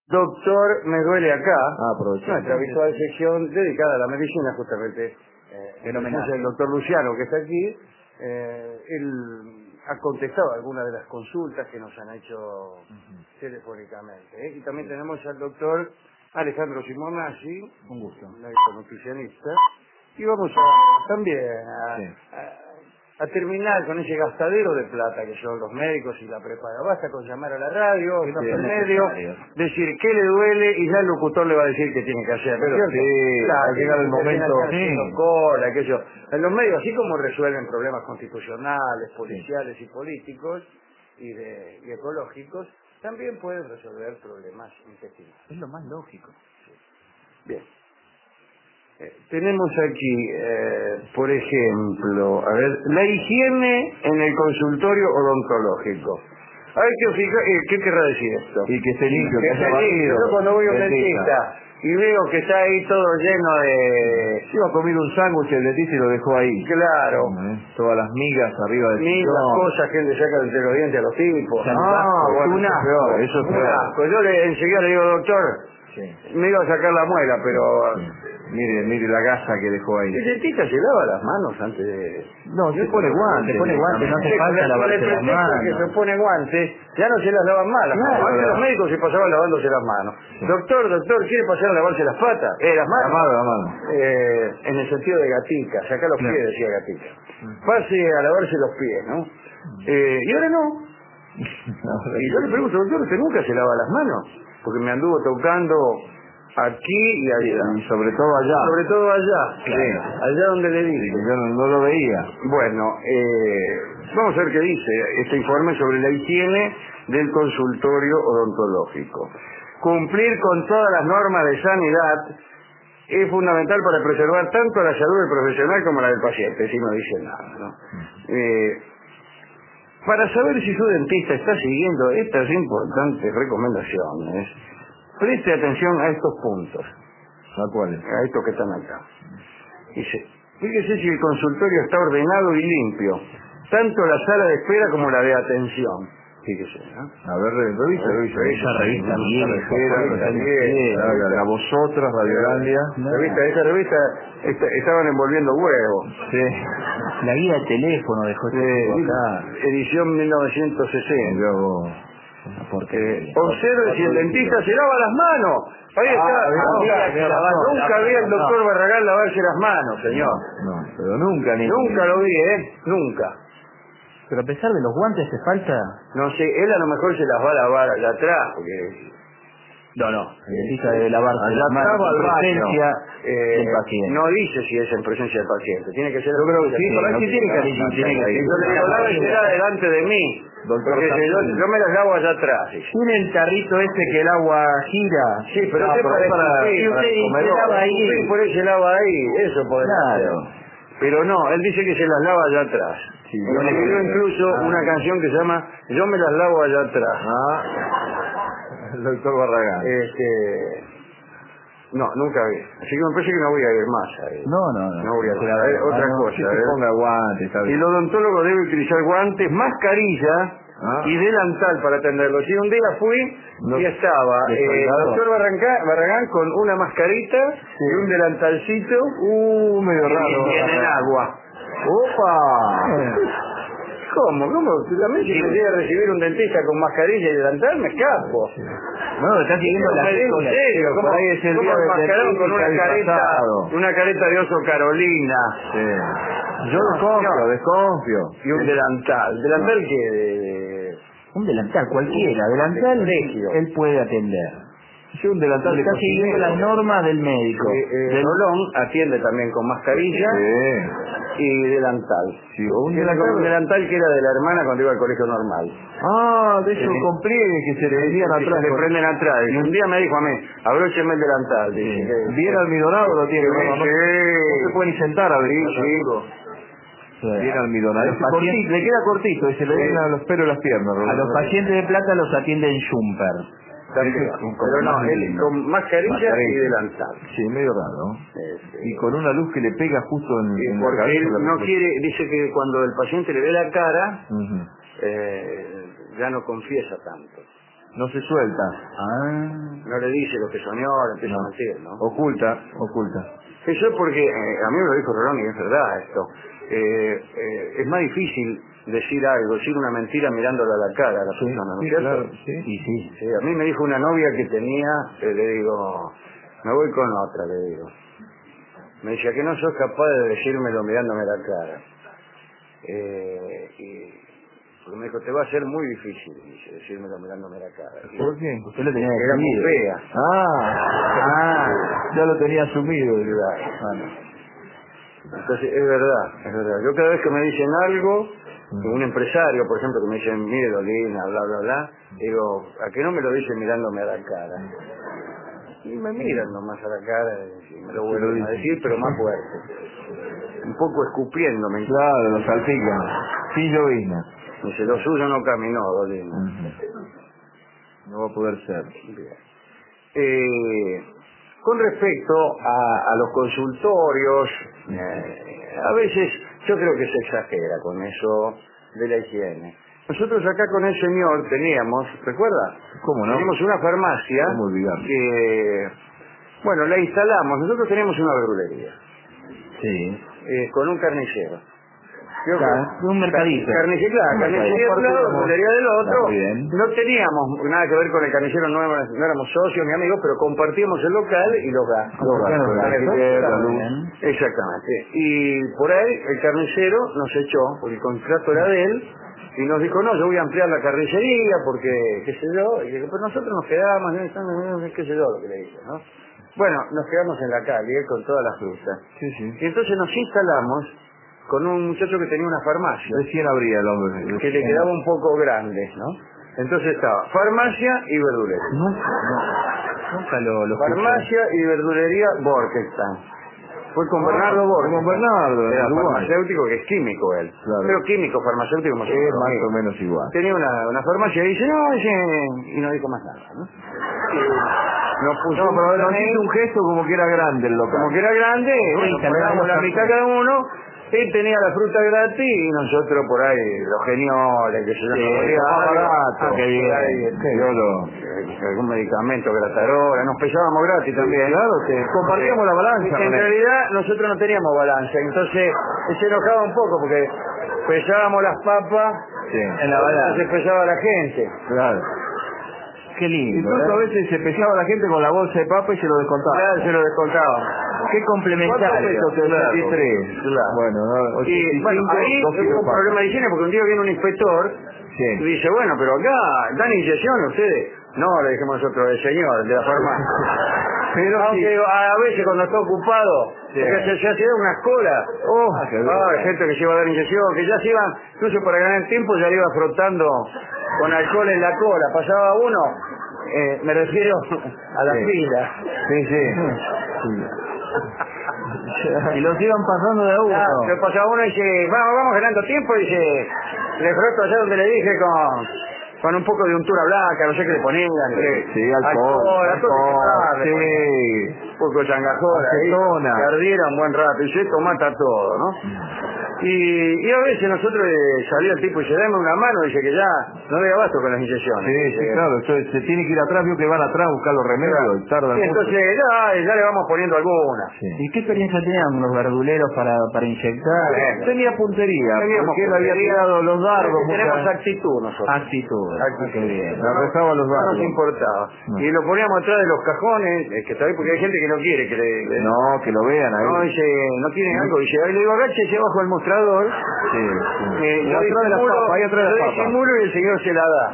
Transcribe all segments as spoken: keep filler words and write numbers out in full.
Doctor, me duele acá. Ah, aprovechando. Nuestra habitual sección dedicada a la medicina, justamente. Eh, Fenomenal. El doctor Luciano, que está aquí, eh, él ha contestado algunas de las consultas que nos han hecho uh-huh. telefónicamente. ¿eh? Y también tenemos al doctor Alejandro Simonazzi, un gusto, médico nutricionista, y vamos a, también a, sí. a, a terminar con ese gastadero de plata que son los médicos y la prepaga. Basta con llamar a la radio, sí, no el medio, decir qué le duele y ya el locutor le va a decir qué tiene que hacer. Pero ¿cierto? sí, claro, al llegar el momento, sí. cola, qué sé yo. En los medios, así como resuelven problemas constitucionales, policiales sí. y políticos y, de, y ecológicos, también pueden resolver problemas intestinales. Es lo más lógico. Sí. Bien. Eh, tenemos aquí, eh, por ejemplo, a ver, la higiene en el consultorio odontológico. Hay que fijar, eh, ¿qué querrá decir esto? Y que esté limpio, que que esté haya limpio. Yo cuando voy a un dentista y veo que está ahí todo lleno de... Iba a comer un sándwich el dentista y lo dejó ahí. Claro. ¿Eh? Todas las migas arriba del Migas, sillón. cosas que le sacan entre los dientes a los tipos. Ah, bueno, un eso es asco. peor, eso es Un peor. asco. Yo le, enseguida le digo, doctor, sí. me iba a sacar la muela, pero... Sí. Mire, mire la gasa que dejó ahí. ¿El dentista se lava las manos antes de...? No, se pone guantes. Se pone guantes, no hace falta lavarse las manos. Que se pone guantes, ya no se las lavan mal. Claro, Antes claro. los médicos se pasaban lavándose las manos. Sí. Doctor, doctor, ¿quiere pasar a lavarse las patas? Eh, las manos. La mano, la mano. Eh, en el sentido de gatica, saca los Claro. pies, decía gatica. Pase a lavarse los pies, ¿no? Eh, y ahora no. Y yo le pregunto, doctor, ¿usted nunca se lava las manos? Porque me anduvo tocando aquí y allá. Y sobre todo allá. Sobre todo allá. Claro. Sí, allá donde le dije. Yo no, no lo veía. Bueno, eh, vamos a ver qué dice este informe sobre la higiene del consultorio odontológico. Cumplir con todas las normas de sanidad es fundamental para preservar tanto la salud del profesional como la del paciente, si no dice nada, ¿no? Eh, para saber si su dentista está siguiendo estas importantes recomendaciones, preste atención a estos puntos. ¿A cuáles? A estos que están acá. Dice, fíjese si el consultorio está ordenado y limpio, tanto la sala de espera como la de atención. Fíjese, ¿no? A ver, revisa, revisa. Esa revista bien, a vosotras, Radiolandia. Revista, esa revista esta, estaban envolviendo huevos. Sí. La guía de teléfono dejó este Eh, tipo acá. edición mil novecientos sesenta. Luego, Eh, observe si el dentista se lava las manos. Ahí está. Ah, Nunca, había razón, nunca vi al doctor Barragán lavarse las manos, señor. no, pero nunca ni Nunca lo vi, ¿eh? Nunca. Pero a pesar de los guantes hace falta... No sé, él a lo mejor se las va a lavar allá atrás, porque... No, no, el dentista debe lavarse allá las manos atrás, en al baño. presencia Eh, del paciente. no dice si es en presencia del paciente, tiene que ser... Yo creo que sí, por no aquí tiene que... tiene que- tiene que- ahí. Yo le digo, lávesela delante de mí, Doctor porque si yo, Zapin. yo me las lavo allá atrás. dice. Tiene el tarrito ese que el agua gira. Sí, pero No, usted pero para es para- escupir, y usted para se comer, lava ahí. escupir, por ese lava ahí, eso podría Claro. ser. Pero no, él dice que se las lava allá atrás. Sí, Y yo le no escribió creo. incluso Ah. una canción que se llama Yo me las lavo allá atrás. Ah, el doctor Barragán. Este... No, nunca vi. Así que me parece que no voy a ir más ahí. No, no, no. No voy a Se ir. lava A ver, las otra manos. cosa. Que a se ver. ponga guantes, está bien. El odontólogo debe utilizar guantes, mascarilla Ah. y delantal para atenderlo. Si un día fui No. y estaba eh, el ¿Descolgado? doctor Barranca- Barragán con una mascarita y un delantalcito Uh, medio y, raro. y en el agua. ¡Opa! ¿Cómo? ¿Cómo? También si me llega a recibir un dentista con mascarilla y delantal, me escapo. No, está siguiendo las ¿En reglas. serio? ¿Cómo, por ahí es el cómo día del enmascarado dentista con una careta, disfrazado? una careta de oso Carolina Sí. Yo No, desconfío, no. desconfío. y un delantal? ¿Delantal qué? De, de- Un delantal, cualquiera. Delantal, Colegio. él puede atender. Yo un delantal de Está siguiendo cocinero. las normas del médico. Eh, eh, Del- Rolón atiende también con mascarilla Sí. y delantal. Sí, o un Que era como delantal. un delantal que era de la hermana cuando iba al colegio normal. Ah, de esos Sí. con pliegues que se le vendían Que atrás. se le con- prenden atrás. Y un día me dijo a mí, abrócheme el delantal. Dice, Sí. que- Bien almidonado lo tiene. Sí, No, no, no sí. se puede ni sentar a ver. Sí, sí. Sí. Bien almidonado. A los Ese cortito, pacientes- le queda cortito y se le Sí. ven a los pelos las piernas. A los pacientes de plata los atienden Jumper. También. Ese es un Pero poco no, más él lindo. con mascarilla, Mascarilla. y delantal. Sí, medio raro. Este, Y con una luz que le pega justo en, y en la porque cabeza. él la no luz. quiere, dice que cuando el paciente le ve la cara, Ujú. eh, ya no confiesa tanto. No se suelta. Ah, No le dice lo que soñó, le empieza No. a mentir, ¿no? Oculta, oculta. Eso es porque, eh, a mí me lo dijo Rolón y es verdad esto. Eh, eh, es más difícil decir algo, decir una mentira mirándola a la cara a la Sí, persona, ¿no es sí, cierto? claro, sí. sí, sí. Sí, a mí me dijo una novia que tenía, eh, le digo, me voy con otra, le digo. Me dice, ¿a que no sos capaz de decírmelo mirándome la cara? Eh, y porque me dijo, te va a ser muy difícil, dice, decírmelo mirándome la cara. Y ¿Por qué? Usted lo tenía era muy decidido. fea. Ah, Ah, ya lo tenía asumido. bueno. Entonces, es verdad, es verdad. Yo cada vez que me dicen algo, un empresario, por ejemplo, que me dicen, mire, Dolina, bla, bla, bla, digo, ¿a que no me lo dicen mirándome a la cara? Y me miran nomás a la cara y me lo vuelven a decir, pero más fuerte. Un poco escupiéndome. Claro, lo salpican. Sin llovizna. Dice, lo suyo no caminó, Dolina. No va a poder ser. Bien. Eh, con respecto a, a los consultorios, eh, a veces yo creo que se exagera con eso de la higiene. Nosotros acá con el señor teníamos, ¿recuerda? ¿Cómo no? Teníamos una farmacia ¿Cómo olvidarlo? que, bueno, la instalamos. Nosotros teníamos una verdulería Sí. eh, con un carnicero. Yo Claro, creo- un mercadito. Carnicería, claro, Un carnicería de un mercadito. lado, verdulería del otro. Muy bien. No teníamos nada que ver con el carnicero, no éramos, no éramos socios ni amigos, pero compartíamos el local y los gastos. Los gastos, Con el alquiler, la luz. Bien. Exactamente. Y por ahí el carnicero nos echó, porque el contrato era de él, y nos dijo, no, yo voy a ampliar la carnicería porque, qué sé yo, y digo, pues nosotros nos quedamos, ¿no? qué sé yo lo que le dije, ¿no? Bueno, nos quedamos en la calle con todas las frutas. Sí, sí. Y entonces nos instalamos con un muchacho que tenía una farmacia, Recién abría el hombre. que le quedaba un poco grande, ¿no? Entonces estaba farmacia y verdulería. Nunca, no, nunca lo, lo escuché. Farmacia y verdulería Borkestan. Fue con Bernardo Borges. Con Bernardo, Era Uruguay. farmacéutico, que es químico él. Claro. Pero químico, farmacéutico, como se Es llama, más amigo. o menos igual. Tenía una, una farmacia y dice, no, dice, y no dijo más nada, ¿no? Y nos No, pusimos pero en nos él, hizo un gesto como que era grande el local. como que era grande, bueno, Sí, pagamos los la cafés. mitad cada uno, él tenía la fruta gratis y nosotros por ahí, los genioles, que se Sí, llaman, más barato. ah, qué bien, Por ahí, este, yo lo- eh, algún medicamento, gratarola, nos pesábamos gratis también. Claro, que compartíamos la balanza En con él. realidad nosotros no teníamos balanza, entonces se enojaba un poco porque pesábamos las papas Sí. en la balanza, se pesaba la gente. Claro. Qué lindo. Incluso a ¿verdad? veces se pesaba la gente con la bolsa de papa y se lo descontaba. Claro, se lo descontábamos. Qué complementario. ¿Cuánto peso? Claro, sesenta y tres. claro. Bueno, no, Y bueno, ahí dos hubo kilos un de problema papa. de higiene porque un día viene un inspector y Sí. dice, bueno, pero acá dan inyección ustedes. No, le dijimos nosotros, el señor, de la farmacia. Pero Aunque sí. a veces cuando está ocupado, Sí. porque se, se hacía unas colas. Oh, Ah, qué ah, bien. gente que se iba a dar inyección, que ya se iban, incluso para ganar tiempo, ya le iba frotando con alcohol en la cola. Pasaba uno, eh, me refiero a la Sí. fila. Sí, sí. Y los iban pasando de a uno. Ah, se pasaba uno y dice, vamos, vamos ganando tiempo, y dice, le froto allá donde le dije con, con un poco de untura blanca, no sé qué le ponían. eh, Sí, alcohol. alcohol, alcohol, sí. sí. Un poco de changajón ahí, Acetona. que ardiera un buen rato, y se tomata todo, ¿no? Y, y a veces nosotros eh, salía el tipo y dice, dame una mano, dice que ya no le abasto con las inyecciones. Sí, sí, Dice, claro. Entonces se tiene que ir atrás, vio que van atrás a buscar los remedios claro. y tardan Sí, mucho. entonces ya, ya le vamos poniendo alguna. Sí. ¿Y qué experiencia tenían los verduleros para, para inyectar? Bueno. Tenía puntería, Teníamos porque él había puntería. tirado los dardos. Tenemos muchas- actitud nosotros. Actitud. Actitud. Qué bien. Le rezaba los No nos dardos. importaba. No. Y lo poníamos atrás de los cajones, eh, que todavía porque hay gente que no quiere que le... le- No, que lo vean ahí. No, dice, no tienen algo. Dice, ahí le digo, agáchese abajo del mostrador. Sí, sí. eh, Y yo atrás de la disimulo- papa, ahí atrás de yo la papa. disimulo y el señor se la da.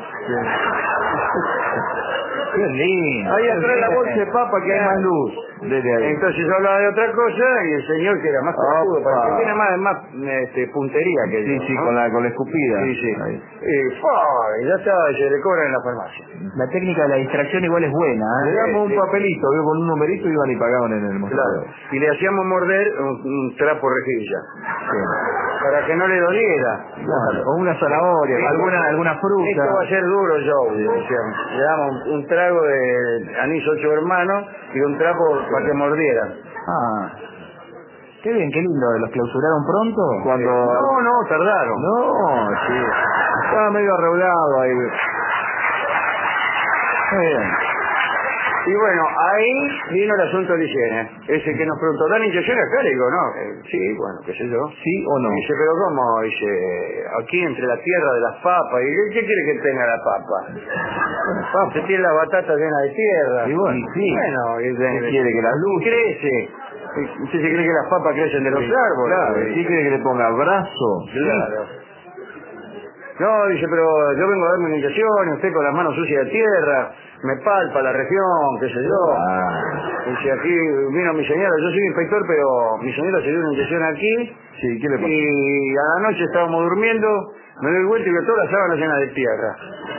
Qué lindo. Ahí atrás de la bolsa de papa que hay más luz. Desde ahí. Entonces yo hablaba de otra cosa y el señor, que era más cojudo, Opa. porque tiene más, más este, puntería que Sí, yo, sí, ¿no? con la, con la escupida. Sí, sí. Ahí. Eh, ¡fua! Y ya está, y se le cobran en la farmacia. La técnica de la distracción igual es buena, Le ¿eh? damos un sí. papelito, vio, con un numerito iban y pagaban en el mostrador. Claro. Y le hacíamos morder un, un trapo rejilla. Sí. Para que no le doliera. Claro. O una zanahoria. Sí. Alguna, alguna fruta. Esto va a ser duro, Joe. decíamos. Le damos un, un trago de anís ocho hermanos y un trapo para que mordiera. Ah. Qué bien, qué lindo. ¿Los clausuraron pronto? Cuando... No, no, tardaron. No, sí. Estaba medio arreglado ahí. Muy bien. Y bueno, ahí vino el asunto de la higiene. Ese que nos preguntó, ¿dan inyección acá? Le digo, no. Eh, sí, bueno, qué sé yo. ¿Sí o no? Dice, pero ¿cómo? Dice, aquí entre la tierra de las papas. ¿Y qué, qué quiere que tenga la papa? Se tiene la batata llena de tierra. Y bueno, sí. Bueno, y, ¿Qué quiere que las luces? crece. ¿Usted se cree que las papas crecen de los árboles? Claro, ¿qué quiere que le ponga brazo? Claro. No, dice, pero yo vengo a darme una inyección y usted con las manos sucias de tierra, me palpa la región, qué sé yo. Ah. Dice, aquí vino mi señora, yo soy inspector, pero mi señora se dio una inyección aquí. Sí, ¿qué le pasa? Y a la noche estábamos durmiendo, me doy vuelta y veo toda la sábana llena de tierra.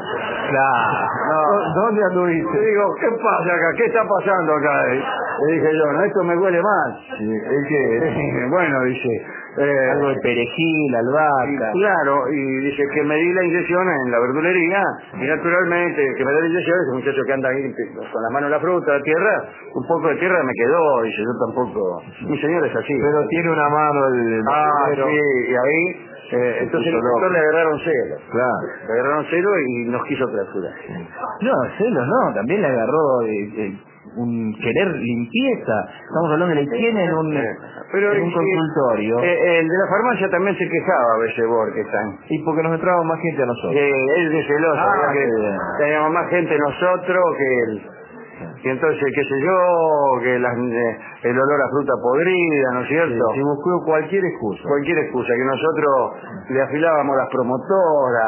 Claro. No. ¿Dónde anduviste? Le digo, ¿qué pasa acá? ¿Qué está pasando acá? Le dije yo, no, esto me huele mal. Sí, ¿el qué? Bueno, dice... Eh, Algo de perejil, albahaca. y claro, y dice que me di la inyección en la verdulería y naturalmente el que me da la inyección ese muchacho que anda ahí con las manos en la fruta, la tierra, un poco de tierra me quedó, dice, yo tampoco, mi señor es así. Pero tiene una mano el... el Ah, pero... sí, y ahí, eh, entonces el doctor le agarraron celo. Claro. Le agarraron celo y nos quiso clausurar. No, celos no, también le agarró eh, eh, un querer limpieza. Estamos hablando de la higiene en un, Pero en un sí, consultorio. eh, el de la farmacia también se quejaba a veces Borges. Y porque nos entraba más gente a nosotros. Eh, él de celoso, Ah, ¿verdad? qué Que bien. teníamos más gente nosotros que él. Y entonces, qué sé yo, que las, eh, el olor a fruta podrida, ¿no es cierto? Sí, buscó cualquier excusa. Cualquier excusa, que nosotros le afilábamos las promotoras.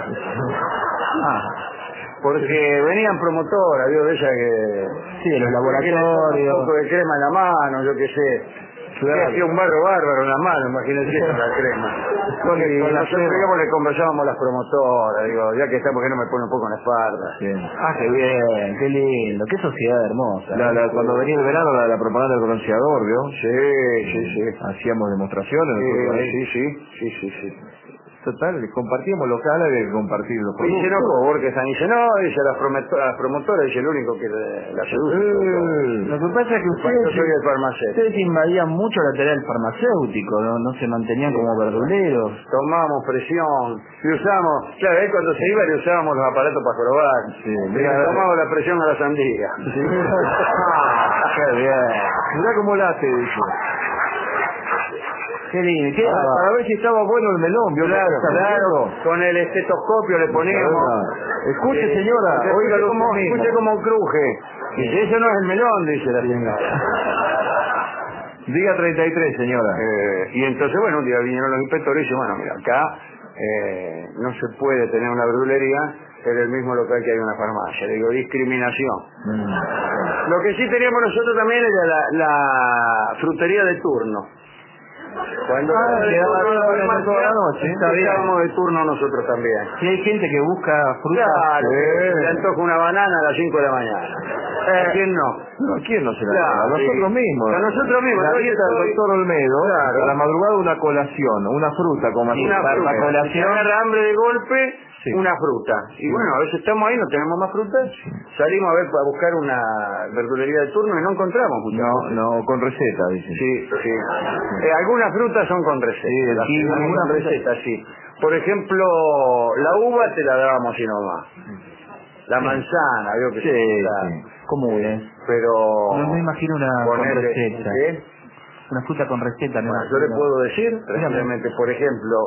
Ah, Porque venían promotoras, digo, de esas que... sí, de los Un laboratorios. poco de crema en la mano, yo qué sé. Claro. Que hacía un barro bárbaro en la mano, imagínense con la crema. Con el- Y con la nosotros, crema. digamos, le conversábamos a las promotoras, digo, ya que estamos, que no me pone un poco en la espalda. Bien. Ah, qué bien, qué lindo, qué sociedad hermosa. La, la, cuando venía el verano, la, la propaganda del bronceador, ¿vio? Sí, sí, sí. Hacíamos demostraciones. nosotros Sí, ahí. sí, sí, sí, sí, sí. Total, compartíamos local, había que compartir los Y se productos. enojó Borges, dice, no, dice, las promotoras, las promotoras, dice, el único que le- la seduce. Eh, Lo que pasa es que Yo ustedes, soy el farmacéutico. ustedes invadían mucho la tarea del farmacéutico, no, no se mantenían como verduleros. Tomábamos presión, y usamos, claro, ahí cuando se iba le usábamos los aparatos para probar. Sí, Le mira, tomábamos la presión a la sandía. Sí. Ah, qué bien. Mirá cómo la hace, dice. Qué lindo, qué Para, para ver si estaba bueno el melón, ¿vio? Claro, ¿Está claro, viendo? con el estetoscopio le poníamos. Escuche, Eh, señora, escuche oígalo cómo, usted mismo. escuche cómo cruje. Dice, eso no es el melón, dice la señora. Diga treinta y tres, señora. Eh, y entonces, bueno, un día vinieron los inspectores y dicen, bueno, mira, acá eh, no se puede tener una verdulería en el mismo local que hay una farmacia. Le digo, discriminación. Mm. Lo que sí teníamos nosotros también era la, la frutería de turno. Cuando Ah, de quedaba turno toda la la- toda la noche, está bien. estábamos de turno nosotros también. Si hay gente que busca fruta, Claro, Sí. le antoja una banana a las cinco de la mañana. ¿A quién no? No, ¿quién no se la Claro, toma? Nosotros sí. mismos. A nosotros mismos. La Yo dieta del estoy- doctor Olmedo, Claro. a la madrugada una colación, una fruta con Una azúcar. fruta. La colación. Si agarra hambre de golpe, Sí. una fruta. Y bueno, a veces estamos ahí, no tenemos más fruta. Salimos a ver para buscar una verdulería de turno y no encontramos muchas No, frutas. no, con receta, dicen. Sí, sí. Eh, algunas frutas son con receta. Sí, Las sí, tenemos algunas con frutas- receta, sí. Por ejemplo, la uva te la dábamos así nomás. La manzana, veo que Sí, se usa. sí. comunes. Pero... No me imagino una con ponerle- receta. ¿qué? Una fruta con receta, no. Bueno, yo le no. puedo decir, Dígame. tranquilamente, por ejemplo,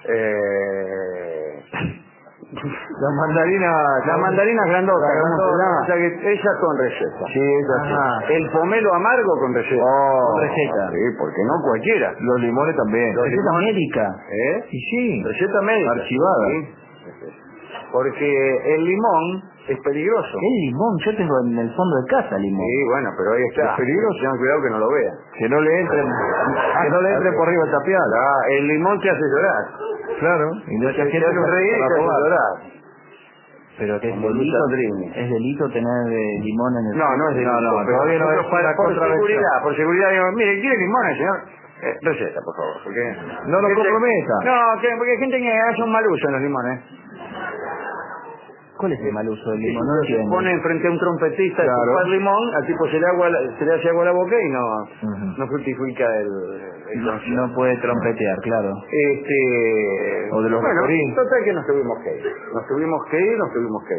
eh, La mandarina... la mandarina grandota, La ¿cómo se grandota. llama? O sea que ella con receta. Sí, es así. Ah. El pomelo amargo con receta. Oh, Con receta. Sí, porque no cualquiera. Los limones también. Los Receta limones. médica. ¿Eh? Y sí. Receta médica. Archivada. Sí. Porque el limón es peligroso. El limón, yo tengo en el fondo de casa limón. Sí, bueno, pero ahí está. Es peligroso. Tengan cuidado que no lo vean. Que no le entren, que no le entren por arriba el tapial. Ah, el limón te hace llorar. Claro. Y no Te hace reír y te hace llorar. Pero que es Como delito, Luisa Drini. es delito tener eh, limón en el No, no es delito. No, no, pero todavía no nosotros es para- una por contravención. seguridad, por seguridad digo, mire, ¿quiere limones, señor? Eh, receta, por favor, porque... No lo gente- comprometa. No, que- porque hay gente que hace un mal uso en los limones. ¿Cuál es el mal uso del Sí, limón? No se entiendo. pone frente a un trompetista Claro. a chupar limón, al tipo se le, agua, se le hace agua a la boca y no, Ujú. no fructifica el, el No, concierto. no puede trompetear, claro. Este... O de los bueno, Vaporín. total que nos tuvimos que ir. Nos tuvimos que ir, nos tuvimos que ir.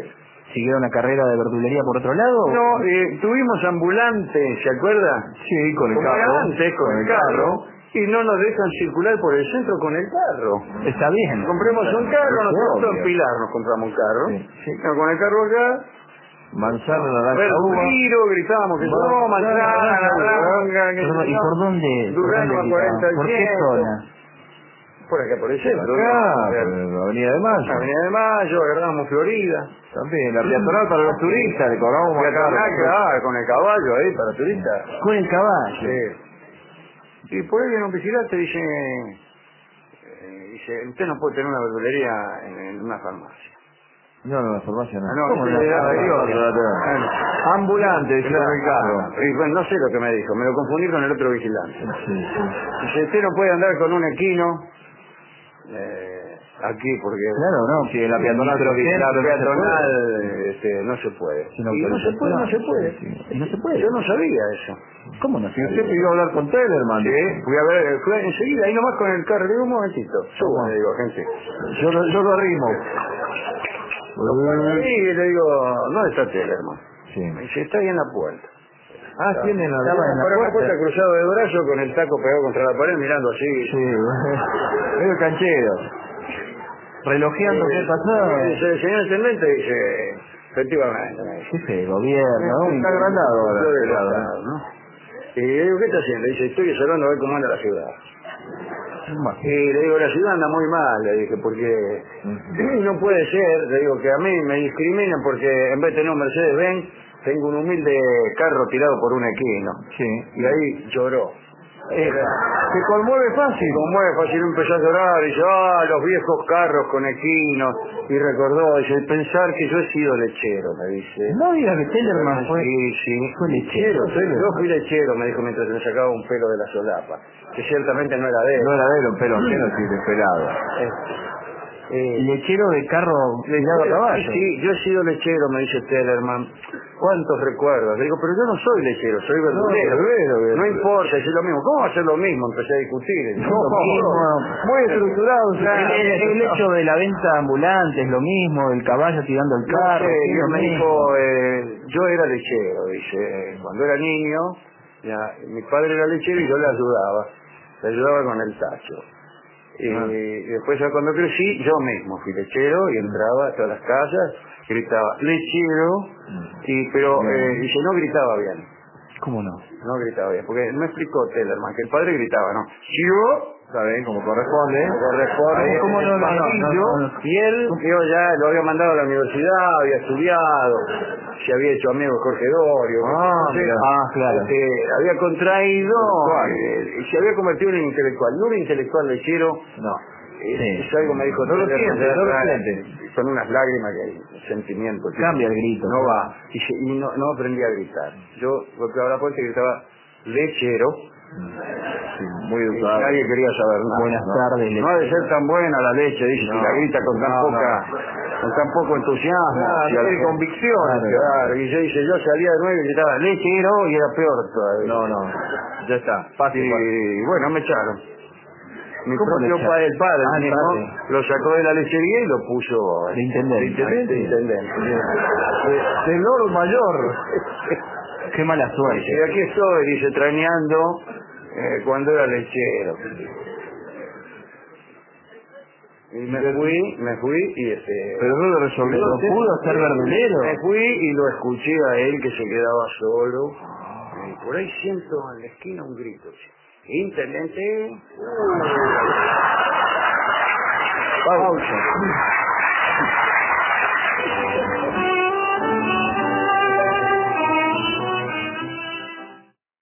siguió una carrera de verdulería por otro lado? No, eh, tuvimos ambulantes, ¿se acuerda? Sí, con el Como era carro. antes, con, el carro, y no nos dejan circular por el centro con el carro. Está bien. Compremos un carro, Sí, nosotros obvio. en Pilar nos compramos un carro, Sí, sí. No, con el carro acá, Manzana, naranja, uva. Verdulero, gritábamos que no, manzana, naranja, que Perdón, ¿y no. por dónde? ¿Por Durazno dónde a cuarenta gritaban? ¿Por qué zona? Por acá, por el centro. Acá, ¿no? por la Avenida de Mayo. Avenida de Mayo, agarramos Florida. También, la peatonal para los turistas, le cobramos más caro. Peatonal, claro, con el caballo ahí para turistas. Con el caballo. Sí. Y por ahí viene un vigilante y dice, eh, dice, usted no puede tener una verdulería en, en una farmacia. No, no, la farmacia no. Ah, no, ¿Cómo ese no? era Ah, anterior. ah, Ah, Ambulante, dice Claro. el carro. Y bueno, no sé lo que me dijo, me lo confundí con el otro vigilante. Sí, sí. Dice, usted no puede andar con un equino eh, aquí porque... Claro, no, que la peatonal, Pero sí, la claro, peatonal no se puede. este, no se puede. Sin Y no se puede, no se puede. Sí, sí. Y no se puede. Yo no sabía eso. ¿Cómo no? Si usted pidió hablar con Tellerman. Sí, fui a ver, fui a- enseguida, ahí nomás con el carro. Le digo, un momentito. Suba, le digo, gente. Yo, lo- yo lo arrimo. Y le digo, ¿dónde está Tellerman? Sí. Me dice, está ahí en la puerta. Ah, tiene la Estaba en la puerta, puerta. cruzado de brazo con el taco pegado contra la pared mirando así. Sí, medio canchero. Relojeando qué pasó. Dice, el señor intendente dice, efectivamente. me dice. Jefe de gobierno, ¿no? Está agrandado ahora. Flor del Claro. Estado, ¿no? Y le digo, ¿qué está haciendo? Dice, estoy observando a ver cómo anda la ciudad. Y le digo, la ciudad anda muy mal, le dije, porque no puede ser, le digo, que a mí me discriminan porque en vez de tener un Mercedes-Benz, tengo un humilde carro tirado por un equino. Sí. Y ahí lloró. Se conmueve fácil. Conmueve fácil, empezó a llorar, y dice, ah, los viejos carros con equinos, y recordó, dice, pensar que yo he sido lechero, me dice. No digas que Tellerman fue... Sí, sí. Fue lechero. Yo, soy- yo fui lechero, me dijo mientras me sacaba un pelo de la solapa, que ciertamente no era de él. No era de él, un pelo ajeno, sí, desesperado. Eh, Lechero de carro tirado a caballo. Sí, yo he sido lechero, me dice Tellerman. ¿Cuántos recuerdos? Le digo, pero yo no soy lechero, soy verdulero. No, verdulero, No importa, es lo mismo. ¿Cómo va a ser lo mismo? Empecé a discutir. No, muy estructurado. Claro. El, el hecho de la venta ambulante es lo mismo, el caballo tirando el No carro. sé, es él lo me mismo. dijo, eh, yo era lechero, dice, cuando era niño, ya, mi padre era lechero y yo le ayudaba, le ayudaba con el tacho. Y, Ah. y después ya cuando crecí, yo mismo fui lechero y entraba a todas las casas, gritaba lechero, y, pero eh, dice, no gritaba bien, ¿Cómo no? no gritaba bien, porque me explicó Tellerman que el padre gritaba, ¿no? Yo, ¿sabes? Como corresponde, corresponde, ¿Cómo no, no, no, pasillo, no, no. y él, yo ya lo había mandado a la universidad, había estudiado, se había hecho amigo de Jorge Dorio, Ah, entonces, mira. Ah, claro. este, había contraído, Intelectual. eh, y se había convertido en un intelectual, no un intelectual lechero, No. es, Sí. es algo me dijo, No lo Tellerman, siente, no lo ah, siente. son unas lágrimas que hay, sentimiento. tipo, Cambia el grito. no va, y, se- y no, no aprendí a gritar, yo golpeaba la puerta y gritaba lechero, Sí, muy y educado. nadie quería saber nada. Buenas ¿no? tardes, No ha de ser tan buena la leche, dice, si No, la grita con tan no, poca, con tan poco entusiasmo. Claro, si no al- tiene convicción. Claro, claro. Y yo dice, yo salía de nuevo y gritaba lechero y era peor todavía. No, no. Ya está. Fácil. Y bueno, me echaron. Mi ¿Cómo propio le echaron? padre, el padre Ah, el mismo, padre. lo sacó de la lechería y lo puso De intendente. de intendente. De intendente. De, de Lord Mayor. Qué mala Y suerte. aquí estoy, dice, extrañando eh, cuando era lechero. Y me fui, me fui y este... Pero no lo resolvió. ¿No ¿No pudo ser verdulero? Me fui y lo escuché a él que se quedaba solo. Y por ahí siento en la esquina un grito. Intendente. Pausa.